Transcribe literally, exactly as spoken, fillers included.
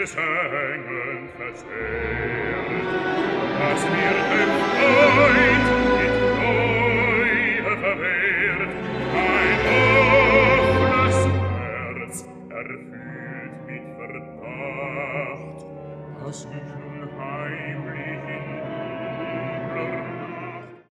Gesängen versehrt, dass mir den Freund mit Reue verwehrt, ein offenes Herz erfüllt mit Verdacht, dass ich nun heimlich in